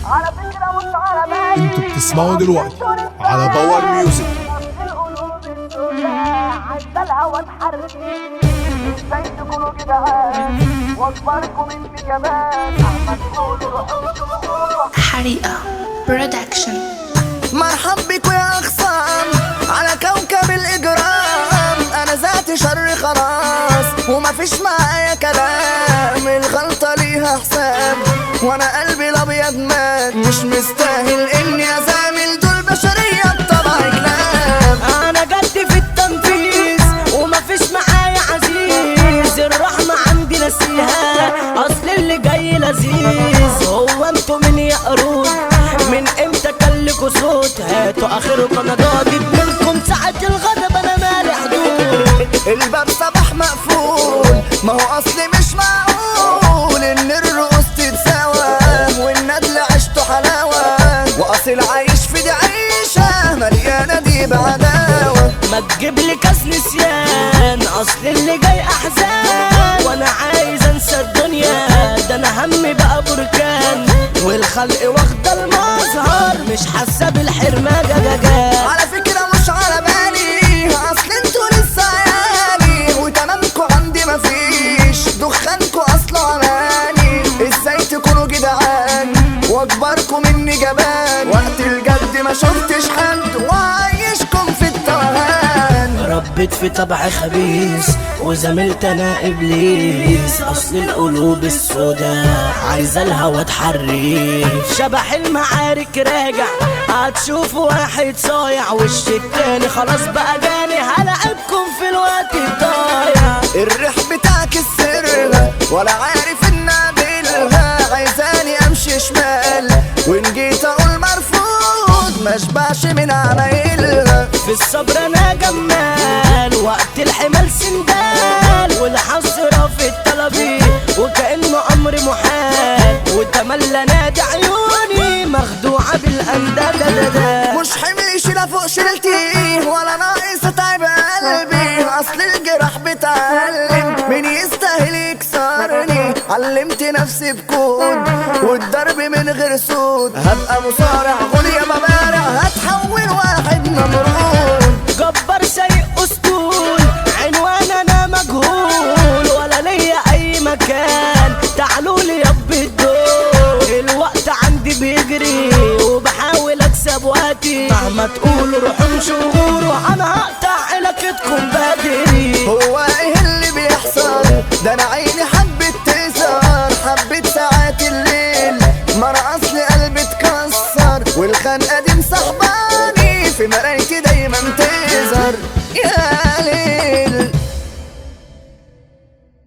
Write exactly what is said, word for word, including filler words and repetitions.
على فكرة مش على بالي. انتوا بتسمعوا دلوقتي على باور ميوزك. عدى الهوا اتحرك، ازاي تكونوا جدعان واكبركم مني كمان. احمد قولوا حريقة برودكشن. مرحب بكوا يا اخصام على كوكب الاجرام. انا ذاتي شر خلاص ومفيش معايا كلام. الغلطة ليها حساب وانا قلبي الابيض مات. مش مستاهل اني ازامل دول بشرية بطبع كلام. انا جد في التنفيذ ومفيش معايا عزيز. الرحمة عندي نسيها اصل اللي جاي لذيذ. هو انتوا من يا قرود من امتى كلكوا صوت؟ هاتوا اخركم انا ضاغط منكم ساعة الغضب انا مالي حدود. الباب صباح مقفول ما هو اصلي مش معقول ان الرؤوس تتساوى والندل عشته حلاوة. واصل عايش في دي عيشة مليانة دي بعداوة. ما تجيب لي كاس نسيان اصل اللي جاي احزان. وانا عايز انسى الدنيا ده انا همي بقى بركان. والخلق واخده المظهر مش حاسه بالحرمان. جاجا على فكرة مش على بالي اصل انتوا لسه عيالي وتمامكوا عندي مفيش. دخانكوا اصله عماني ازاي تكونوا جدعان واكبركوا مني جبان. وقت الجد ما شفتش حد وعايشكم في التوهان. ربيت في طبع خبيث وزميلت انا ابليس. اصل القلوب السوداء عايزه الهوا تحريف. شبح المعارك راجع هتشوف واحد صايع وش التاني خلاص بقى جاني. هلاقيكم في الوقت الضايع. الريح بتاعك السرها ولا عارف ان اقابلها. عايزاني امشي شمال وان جيت اقول مرفوض مشبعش من عمايلها. في الصبر انا جمال وقت الحمال سندال. والحسرة في الطلبي وكأنه امر محال. وتملى نادي عيوني مخدوعة بالاندال. مش حمل شيلة فوق شيلتي ولا ناقص اتعب قلبي. اصل الجراح بتعلم مين يستاهل يكسرني. علمت نفسي بكود والضرب من غير صوت. هبقى مصارع غنية مبارع هتحول واحد نمرود. جبار سايق اسطول عنوان انا مجهول ولا ليا اي مكان. تعالوا لي يب الدول الوقت عندي بيجري وبحاول اكسب وقتي. مهما تقولوا روحوا مشغول انا هقطع علاقتكم بدري. هو ايه اللي بيحصل ده انا عيني حبت تسهر. حبت ساعات الليل مرة اصلي قلبي اتكسر. والخنقة دي مصاحباني في مرايتي دايما تظهر. يا